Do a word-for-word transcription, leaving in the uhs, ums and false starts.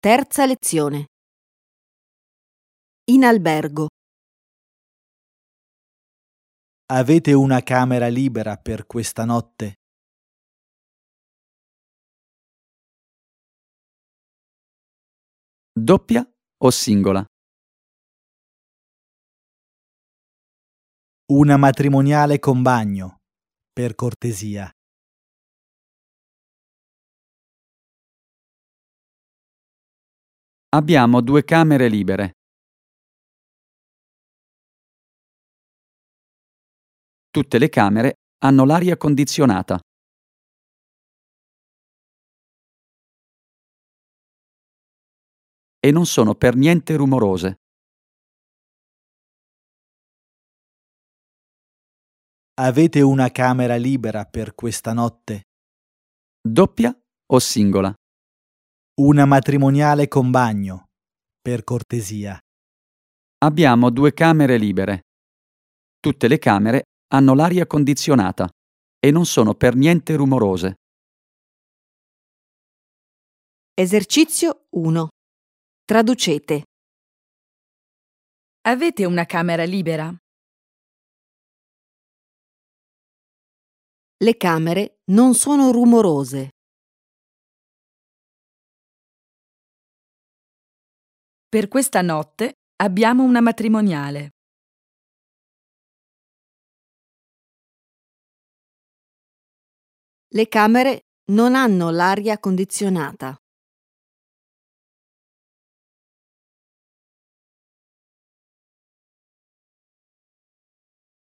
Terza lezione. In albergo. Avete una camera libera per questa notte? Doppia o singola? Una matrimoniale con bagno, per cortesia. Abbiamo due camere libere. Tutte le camere hanno l'aria condizionata. E non sono per niente rumorose. Avete una camera libera per questa notte? Doppia o singola? Una matrimoniale con bagno, per cortesia. Abbiamo due camere libere. Tutte le camere hanno l'aria condizionata e non sono per niente rumorose. Esercizio uno. Traducete. Avete una camera libera? Le camere non sono rumorose. Per questa notte abbiamo una matrimoniale. Le camere non hanno l'aria condizionata.